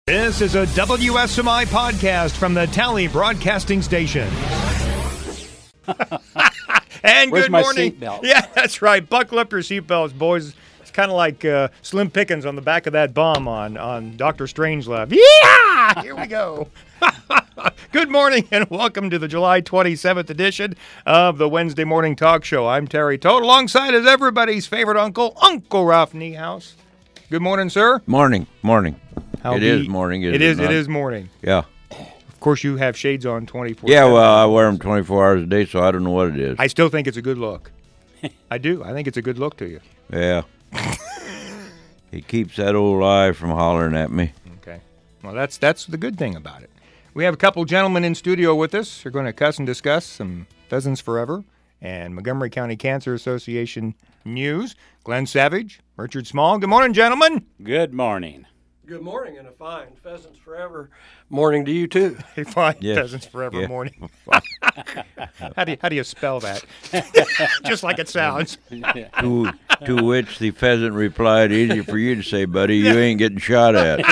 This is a WSMI podcast from the Tally Broadcasting Station. And Where's good my morning. seatbelt? Yeah, that's right. Buckle up your seatbelts, boys. It's kind of like Slim Pickens on the back of that bomb on Dr. Strangelove. Yeah! Here we go. Good morning and welcome to the July 27th edition of the Wednesday Morning Talk Show. I'm Terry Toad, alongside as everybody's favorite uncle, Uncle Ralph Niehaus. Good morning, sir. Morning. It is morning. It is morning. Yeah. Of course, you have shades on 24/7. Yeah, well, I wear them 24 hours a day, so I don't know what it is. I still think it's a good look. I do. I think it's a good look to you. Yeah. He keeps that old eye from hollering at me. Okay. Well, that's the good thing about it. We have a couple gentlemen in studio with us. They're going to cuss and discuss some Pheasants Forever and Montgomery County Cancer Association news. Glenn Savage, Richard Small. Good morning, gentlemen. Good morning. Good morning and a fine Pheasants Forever morning to you too. Hey, fine. Yes. Pheasants Forever Yeah. morning. How do you spell that? Just like it sounds. To which the pheasant replied, easy for you to say, buddy, you ain't getting shot at.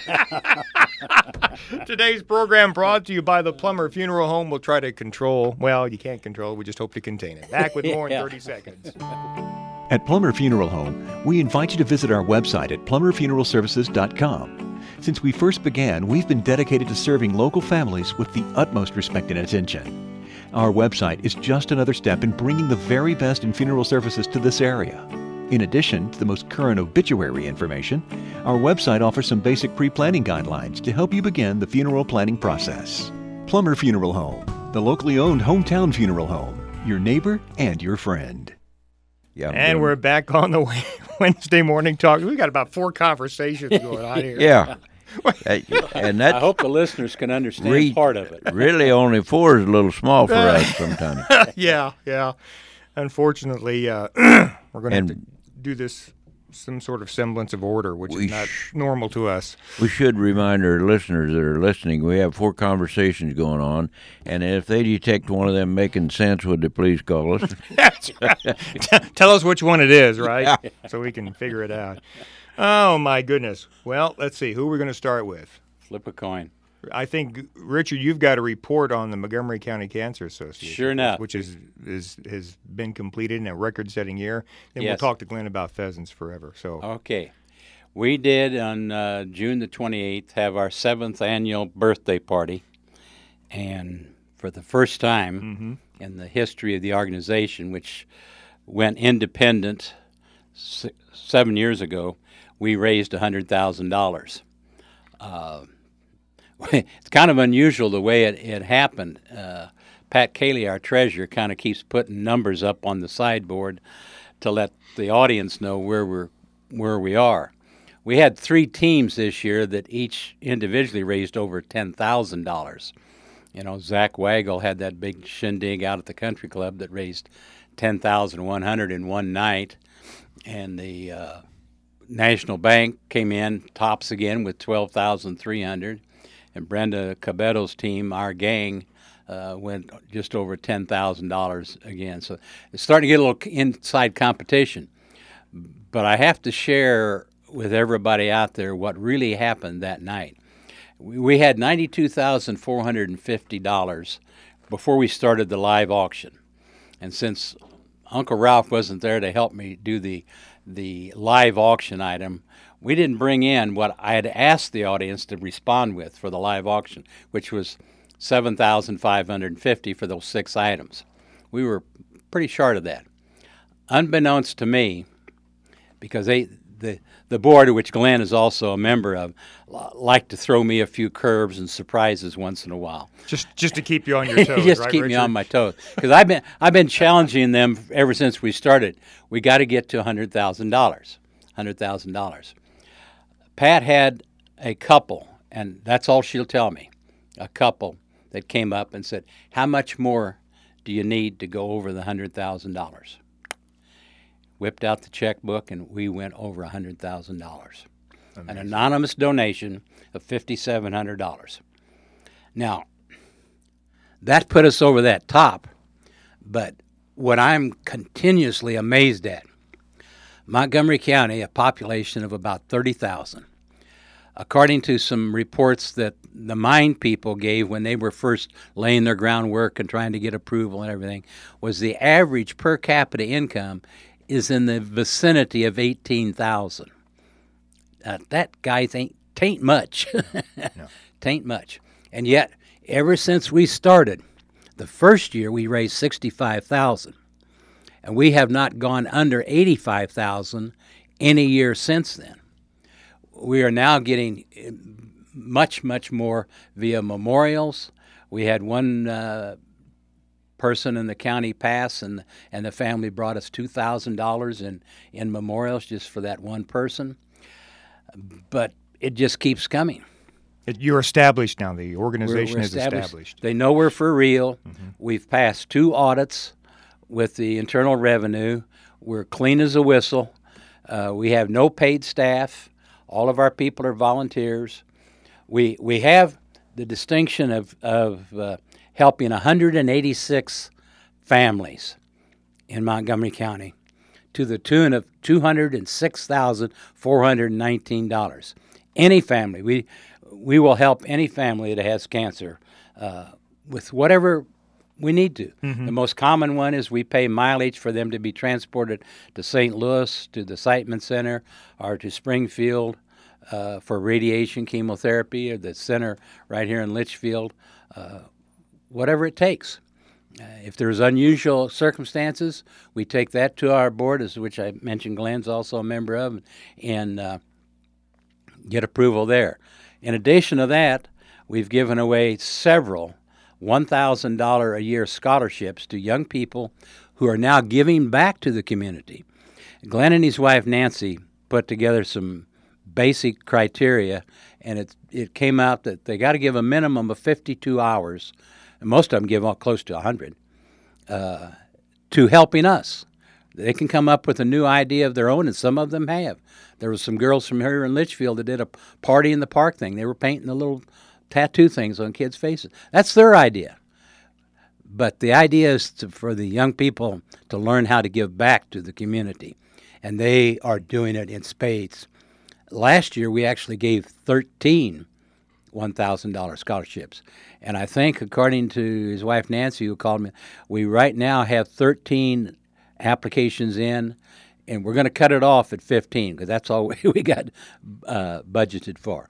Today's program brought to you by the Plummer Funeral Home. We'll try to control, well, you can't control it. We just hope to contain it. Back with more in 30 seconds. At Plummer Funeral Home, we invite you to visit our website at plummerfuneralservices.com. Since we first began, we've been dedicated to serving local families with the utmost respect and attention. Our website is just another step in bringing the very best in funeral services to this area. In addition to the most current obituary information, our website offers some basic pre-planning guidelines to help you begin the funeral planning process. Plummer Funeral Home, the locally owned hometown funeral home, your neighbor and your friend. Yeah, And we're back on the Wednesday Morning Talk. We've got about 4 conversations going on here. Yeah. And I that's hope the listeners can understand part of it. really only 4 is a little small for us sometimes. Yeah. Unfortunately, we're going to have to do this some sort of semblance of order, which is not normal to us. We should remind our listeners that are listening, we have 4 conversations going on, and if they detect one of them making sense, would they please call us? That's right. Tell us which one it is, right? So we can figure it out. Oh, my goodness. Well, let's see. Who are we going to start with? Flip a coin. I think, Richard, you've got a report on the Montgomery County Cancer Association. Sure enough. Which has been completed in a record-setting year. Then we'll Yes. talk to Glenn about Pheasants Forever. So, Okay. We did on June the 28th have our 7th annual birthday party. And for the first time in the history of the organization, which went independent 7 years ago, we raised $100,000. It's kind of unusual the way it happened. Pat Cayley, our treasurer, kind of keeps putting numbers up on the sideboard to let the audience know where we are. We had 3 teams this year that each individually raised over $10,000. You know, Zach Waggle had that big shindig out at the country club that raised $10,100 in one night, and the National Bank came in tops again with $12,300. And Brenda Cabeto's team, our gang, went just over $10,000 again. So it's starting to get a little inside competition. But I have to share with everybody out there what really happened that night. We had $92,450 before we started the live auction. And since Uncle Ralph wasn't there to help me do the live auction item, we didn't bring in what I had asked the audience to respond with for the live auction, which was $7,550 for those 6 items. We were pretty short of that. Unbeknownst to me, because the board, of which Glenn is also a member of, liked to throw me a few curves and surprises once in a while. just to keep you on your toes, Just right, keep me Richard? on my toes, because I've been challenging them ever since we started. We got to get to $100,000. Pat had a couple, and that's all she'll tell me, a couple that came up and said, how much more do you need to go over the $100,000? Whipped out the checkbook, and we went over $100,000. An anonymous donation of $5,700. Now, that put us over that top, but what I'm continuously amazed at, Montgomery County, a population of about 30,000, according to some reports that the mine people gave when they were first laying their groundwork and trying to get approval and everything, was the average per capita income is in the vicinity of $18,000. That, guys, tain't much. No. Tain't much. And yet, ever since we started, the first year we raised $65,000, and we have not gone under $85,000 any year since then. We are now getting much, much more via memorials. We had one person in the county pass, and the family brought us $2,000 in memorials just for that one person. But it just keeps coming. You're established now. The organization We're is established. They know we're for real. Mm-hmm. We've passed 2 audits with the Internal Revenue. We're clean as a whistle. We have no paid staff. All of our people are volunteers. We have the distinction of helping 186 families in Montgomery County to the tune of $206,419. Any family. We will help any family that has cancer with whatever we need to. Mm-hmm. The most common one is we pay mileage for them to be transported to St. Louis, to the Siteman Center, or to Springfield for radiation chemotherapy, or the center right here in Litchfield, whatever it takes. If there's unusual circumstances, we take that to our board, which I mentioned Glenn's also a member of, and get approval there. In addition to that, we've given away several $1,000 a year scholarships to young people who are now giving back to the community. Glenn and his wife Nancy put together some basic criteria, and it came out that they got to give a minimum of 52 hours, and most of them give close to 100, to helping us. They can come up with a new idea of their own, and some of them have. There were some girls from here in Litchfield that did a party in the park thing. They were painting the little tattoo things on kids' faces. That's their idea. But the idea is for the young people to learn how to give back to the community, and they are doing it in spades. Last year, we actually gave 13 $1,000 scholarships. And I think, according to his wife Nancy, who called me, we right now have 13 applications in, and we're going to cut it off at 15 because that's all we got budgeted for.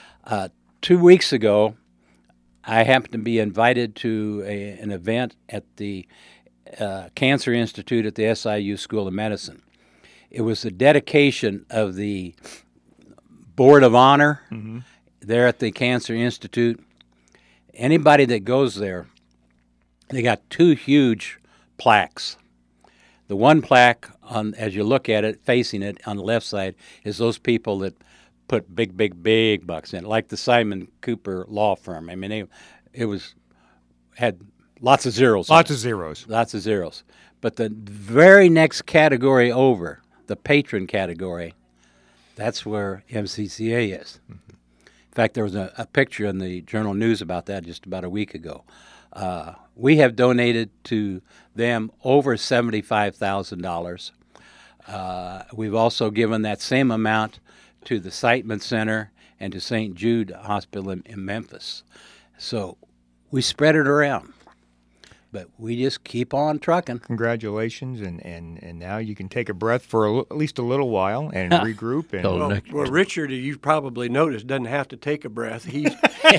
2 weeks ago, I happened to be invited to an event at the Cancer Institute at the SIU School of Medicine. It was the dedication of the Board of Honor there at the Cancer Institute. Anybody that goes there, they got 2 huge plaques. The one plaque, as you look at it, facing it on the left side, is those people that put big bucks in, like the Simon Cooper law firm. I mean, had lots of zeros. Lots of zeros. Lots of zeros. But the very next category over, the patron category, that's where MCCA is. Mm-hmm. In fact, there was a picture in the Journal News about that just about a week ago. We have donated to them over $75,000. We've also given that same amount to the Siteman Center and to St. Jude Hospital in Memphis. So we spread it around. But we just keep on trucking. Congratulations, and now you can take a breath for at least a little while and regroup. And well, Richard, you probably noticed, doesn't have to take a breath. He's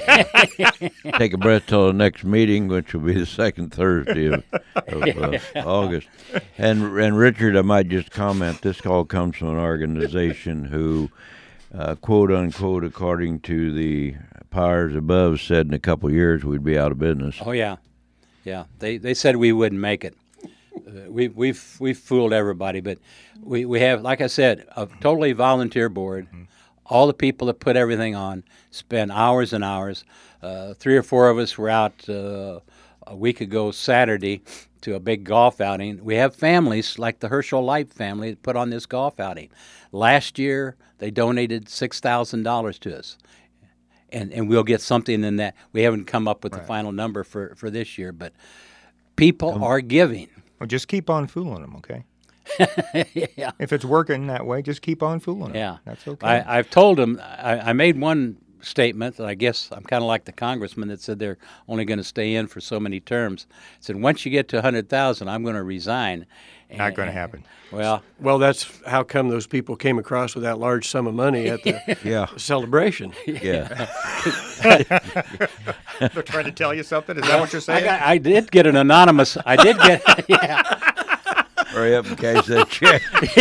take a breath till the next meeting, which will be the second Thursday of August. And Richard, I might just comment, this call comes from an organization who, quote unquote, according to the powers above, said in a couple of years we'd be out of business. Oh yeah. Yeah, they said we wouldn't make it. We've fooled everybody, but we have, like I said, a totally volunteer board. Mm-hmm. All the people that put everything on spend hours and hours. 3 or 4 of us were out a week ago Saturday to a big golf outing. We have families like the Herschel Life family that put on this golf outing. Last year, they donated $6,000 to us. And we'll get something in that. We haven't come up with the final number for this year, but people are giving. Well, just keep on fooling them, okay? Yeah. If it's working that way, just keep on fooling them. Yeah. That's okay. I've told them, I made one statement that I guess I'm kind of like the congressman that said they're only going to stay in for so many terms. I said, once you get to 100,000, I'm going to resign. Not going to happen. Well, that's how come those people came across with that large sum of money at the Yeah. celebration. Yeah. They're trying to tell you something? Is that what you're saying? I did get an anonymous, yeah. Hurry up and cash that check.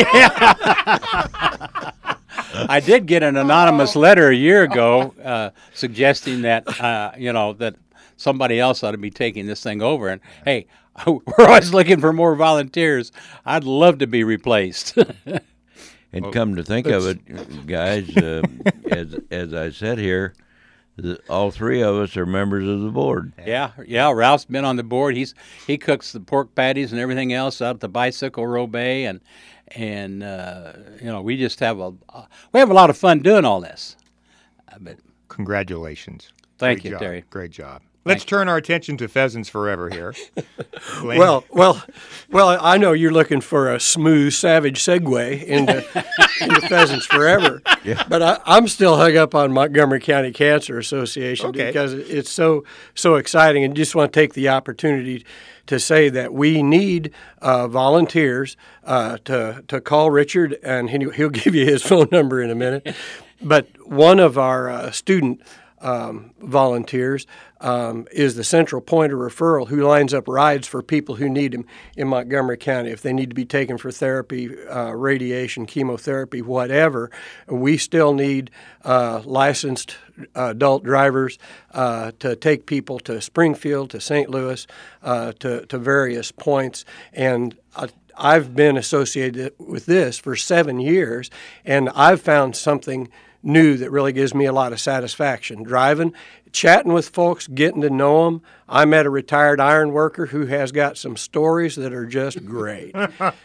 I did get an anonymous letter a year ago suggesting that, that somebody else ought to be taking this thing over. And, hey, we're always looking for more volunteers. I'd love to be replaced. And come to think of it, guys, as I said here, all three of us are members of the board. Yeah. Ralph's been on the board. He cooks the pork patties and everything else out at the Bicycle Row Bay, and we just have a lot of fun doing all this. But Congratulations. Thank Great you, job. Terry. Great job. Let's turn our attention to Pheasants Forever here. Glenn? Well, I know you're looking for a smooth, savage segue into Pheasants Forever, but I'm still hung up on Montgomery County Cancer Association because it's so exciting, and just want to take the opportunity to say that we need volunteers to call Richard, and he'll give you his phone number in a minute. But one of our student volunteers is the central point of referral who lines up rides for people who need them in Montgomery County. If they need to be taken for therapy, radiation, chemotherapy, whatever, we still need licensed adult drivers to take people to Springfield, to St. Louis, to various points. And I've been associated with this for 7 years, and I've found something new that really gives me a lot of satisfaction. Driving, chatting with folks, getting to know them. I met a retired iron worker who has got some stories that are just great.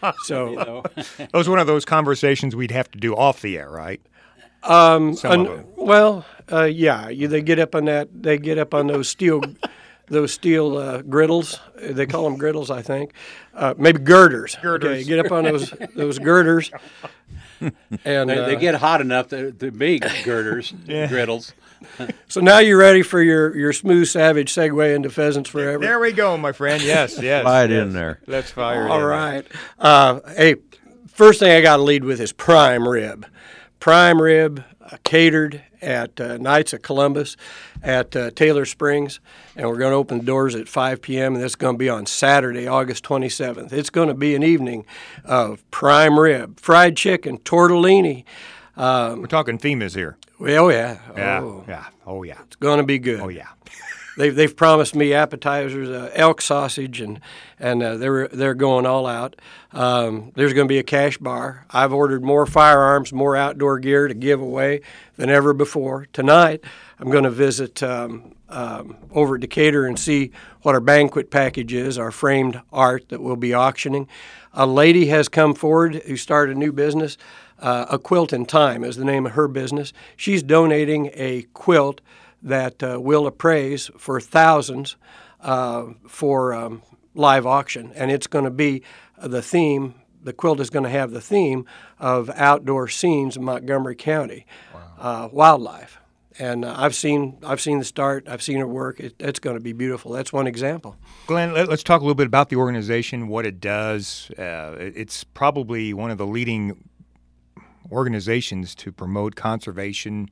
So, those are one of those conversations we'd have to do off the air, right? Some of them. Well, they get up on that. They get up on those steel. Those steel griddles, they call them griddles, I think. Maybe girders. Okay, get up on those girders. And they get hot enough to be girders, griddles. So now you're ready for your smooth, savage segue into Pheasants Forever. There we go, my friend. Yes. Slide in there. Let's fire it in. All right. Hey, first thing I got to lead with is prime rib. Prime rib catered at Knights of Columbus at Taylor Springs, and we're going to open the doors at 5 p.m., and that's going to be on Saturday, August 27th. It's going to be an evening of prime rib, fried chicken, tortellini. We're talking FEMA's here. Well, yeah. Yeah. Oh, yeah. It's going to be good. Oh, yeah. They've promised me appetizers, elk sausage, and they're going all out. There's going to be a cash bar. I've ordered more firearms, more outdoor gear to give away than ever before. Tonight, I'm going to visit over at Decatur and see what our banquet package is, our framed art that we'll be auctioning. A lady has come forward who started a new business. A Quilt in Time is the name of her business. She's donating a quilt that will appraise for thousands for live auction. And it's going to be the theme, the quilt is going to have the theme of outdoor scenes in Montgomery County, wildlife. And I've seen the start, I've seen her work. It's going to be beautiful. That's one example. Glenn, let's talk a little bit about the organization, what it does. It's probably one of the leading organizations to promote conservation,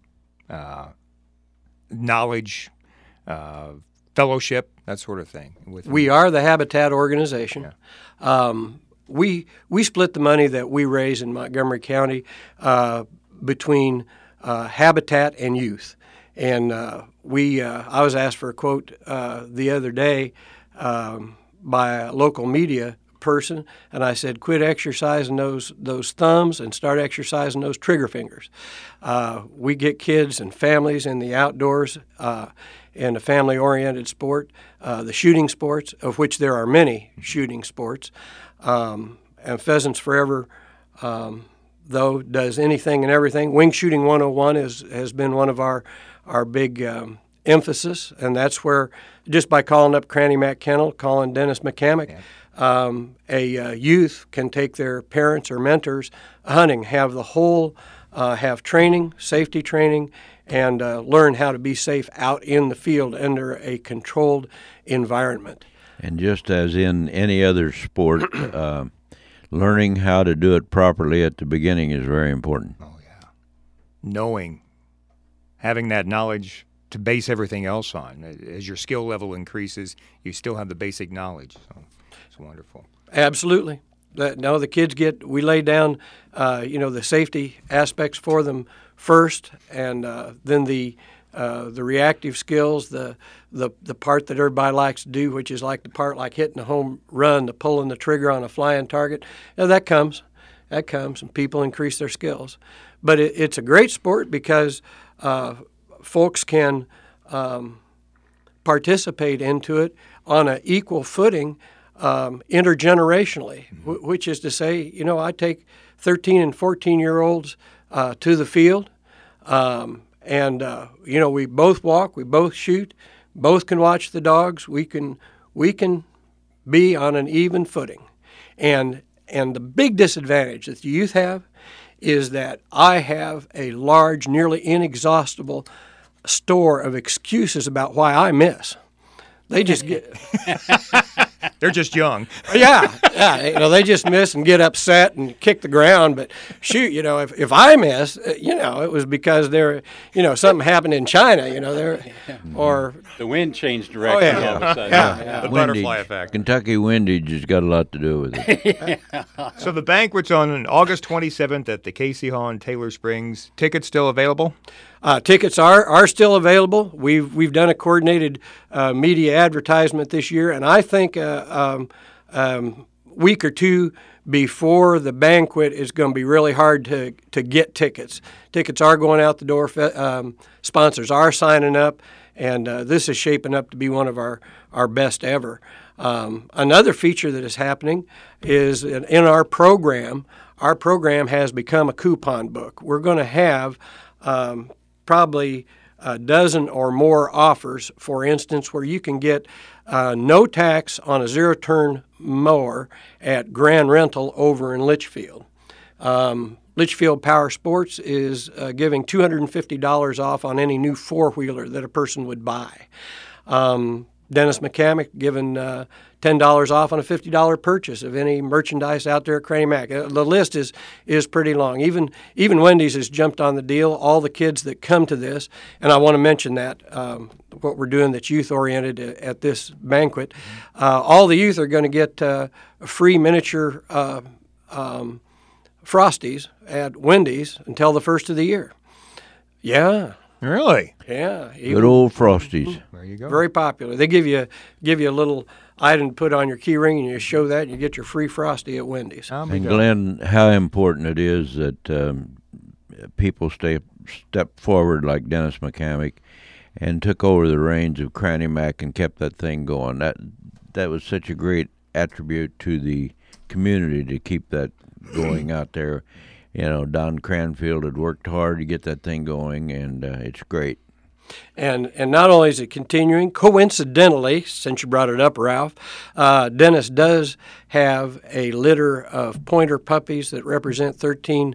knowledge, fellowship, that sort of thing. We are the Habitat organization. Yeah. We split the money that we raise in Montgomery County between Habitat and youth. And I was asked for a quote the other day by a local media person, and I said, quit exercising those thumbs and start exercising those trigger fingers. We get kids and families in the outdoors in a family-oriented sport, the shooting sports, of which there are many shooting sports. And Pheasants Forever, though, does anything and everything. Wing Shooting 101 has been one of our big emphasis, and that's where just by calling up Cranny Mac Kennel, calling Dennis McCamick, a youth can take their parents or mentors hunting, have the whole, have training, safety training, and learn how to be safe out in the field under a controlled environment. And just as in any other sport, learning how to do it properly at the beginning is very important. Oh, yeah. Knowing, having that knowledge to base everything else on. As your skill level increases, you still have the basic knowledge. So it's wonderful. Absolutely. The kids we lay down, the safety aspects for them first, and then the reactive skills, the part that everybody likes to do, which is like the part like hitting a home run, the pulling the trigger on a flying target. That comes, and people increase their skills. But it's a great sport because folks can participate into it on an equal footing intergenerationally, which is to say, I take 13 and 14-year-olds to the field, and we both walk, we both shoot, both can watch the dogs. We can be on an even footing, and the big disadvantage that the youth have is that I have a large, nearly inexhaustible store of excuses about why I miss. They just get. They're just young. Yeah. They just miss and get upset and kick the ground. But shoot, if I miss, it was because something happened in China. Or the wind changed direction all of a sudden. Yeah. The butterfly Windage. effect. Kentucky windage has got a lot to do with it. So the banquet's on August 27th at the Casey Hall in Taylor Springs. Tickets still available? Tickets are still available. We've done a coordinated media advertisement this year, and I think week or two before the banquet is going to be really hard to get tickets. Tickets are going out the door. Sponsors are signing up, and this is shaping up to be one of our best ever. Another feature that is happening is in our program. Our program has become a coupon book. We're going to have probably a dozen or more offers, for instance, where you can get no tax on a zero-turn mower at Grand Rental over in Litchfield. Litchfield Power Sports is giving $250 off on any new four-wheeler that a person would buy. Dennis McCamick giving $10 off on a $50 purchase of any merchandise out there at Cranny Mac. The list is pretty long. Even Wendy's has jumped on the deal. All the kids that come to this, and I want to mention that what we're doing that's youth-oriented at this banquet, all the youth are going to get free miniature Frosties at Wendy's until the first of the year. Yeah. Really? Yeah. Good old Frosties. There you go. Very popular. They give you a little item to put on your key ring, and you show that, and you get your free Frosty at Wendy's. And Glenn, how important it is that people step forward like Dennis McCamick and took over the reins of Cranny Mac and kept that thing going. That was such a great attribute to the community to keep that going out there. Don Cranfield had worked hard to get that thing going, and it's great. And not only is it continuing, coincidentally, since you brought it up, Ralph, Dennis does have a litter of pointer puppies that represent 13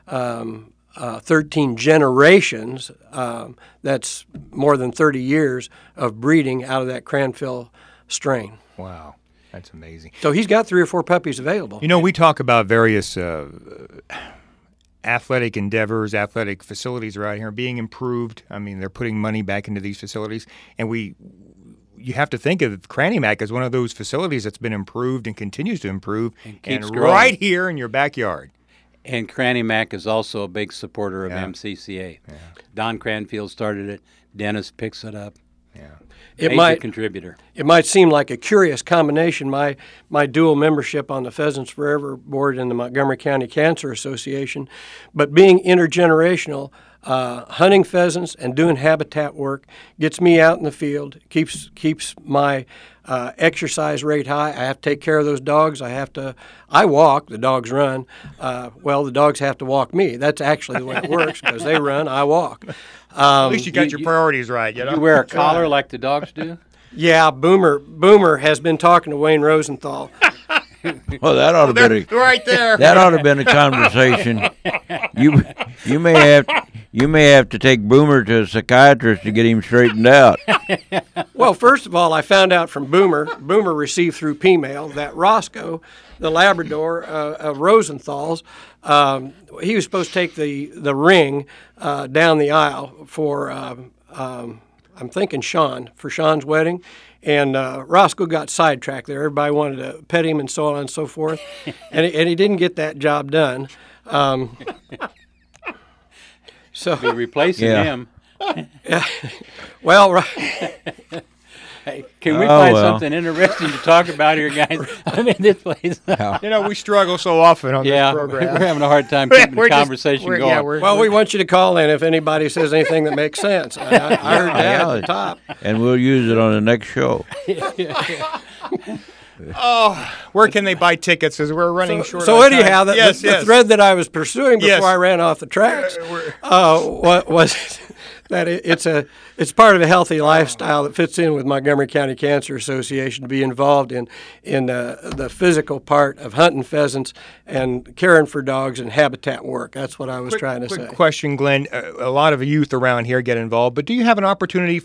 generations. That's more than 30 years of breeding out of that Cranfield strain. Wow. That's amazing. So he's got 3 or 4 puppies available. We talk about various athletic endeavors, athletic facilities around here being improved. I mean, they're putting money back into these facilities, and you have to think of Cranny Mac as one of those facilities that's been improved and continues to improve, and right here in your backyard. And Cranny Mac is also a big supporter of MCCA. Yeah. Don Cranfield started it. Dennis picks it up. Yeah. Major contributor. It might seem like a curious combination, my dual membership on the Pheasants Forever board and the Montgomery County Cancer Association, but being intergenerational, hunting pheasants and doing habitat work gets me out in the field, keeps my exercise rate high. I have to take care of those dogs. I walk, the dogs run. Well, the dogs have to walk me. That's actually the way it works, because they run, I walk. At least you got your priorities right. You wear a collar like the dogs do? Yeah, Boomer has been talking to Wayne Rosenthal. Well, that ought to be right there. That ought to have been a conversation. You may have to take Boomer to a psychiatrist to get him straightened out. Well, first of all, I found out from Boomer received through P-mail that Roscoe, the Labrador of Rosenthal's, he was supposed to take the ring down the aisle for, I'm thinking for Sean's wedding. And Roscoe got sidetracked there. Everybody wanted to pet him and so on and so forth. and he didn't get that job done. So be replacing him. Yeah. Well, hey, can we find something interesting to talk about here, guys? I'm in this place. We struggle so often on this program. We're having a hard time keeping the conversation going. Yeah, well, we want you to call in if anybody says anything that makes sense. I heard that at the top. And we'll use it on the next show. Oh, where can they buy tickets? As we're running short. So on anyhow, time. The thread that I was pursuing before I ran off the tracks was that it's part of a healthy lifestyle that fits in with Montgomery County Cancer Association to be involved in the physical part of hunting pheasants and caring for dogs and habitat work. That's what I was trying to say. Quick question, Glenn. A lot of youth around here get involved, but do you have an opportunity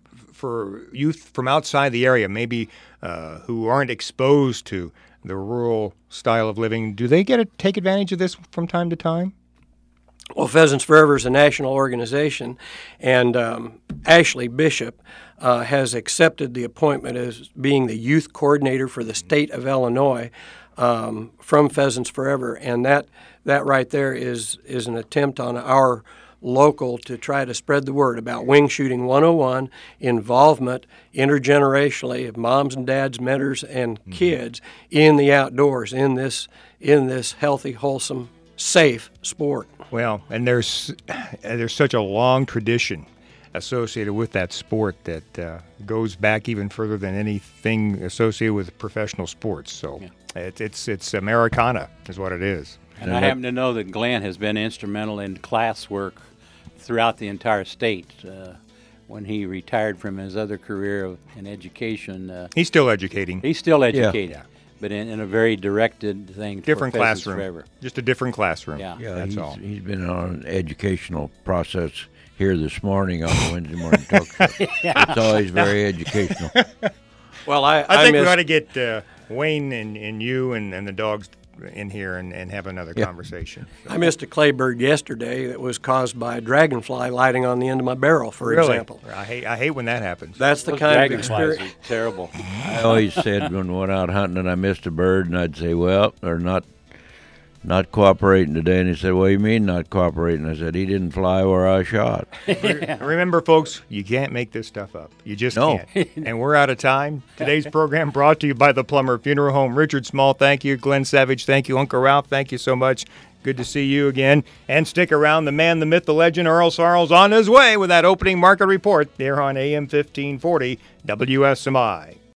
for youth from outside the area, maybe who aren't exposed to the rural style of living? Do they get to take advantage of this from time to time? Well, Pheasants Forever is a national organization, and Ashley Bishop has accepted the appointment as being the youth coordinator for the state of Illinois from Pheasants Forever, and that right there is an attempt on our local to try to spread the word about Wing Shooting 101, involvement intergenerationally of moms and dads, mentors, and kids in the outdoors, in this healthy, wholesome, safe sport. Well, and there's such a long tradition associated with that sport that goes back even further than anything associated with professional sports. So it's Americana is what it is. And I happen to know that Glenn has been instrumental in class work throughout the entire state. When he retired from his other career in education. He's still educating. He's still educating, but in a very directed thing. Different for classroom. Forever. Just a different classroom. Yeah, that's all. He's been on an educational process here this morning on the Wednesday morning talk show. It's always very educational. Well, I think we ought to get Wayne and you and the dogs in here and have another conversation. I missed a clay bird yesterday that was caused by a dragonfly lighting on the end of my barrel, for example. I hate when that happens. That's the kind of experience. Are terrible. I always said when we went out hunting and I missed a bird, and I'd say, well, they're not cooperating today. And he said, what do you mean not cooperating? I said, he didn't fly where I shot. Remember, folks, you can't make this stuff up. You just can't. And we're out of time. Today's program brought to you by the Plummer Funeral Home. Richard Small, thank you. Glenn Savage, thank you. Uncle Ralph, thank you so much. Good to see you again. And stick around. The man, the myth, the legend, Earl Sarles on his way with that opening market report there on AM 1540 WSMI.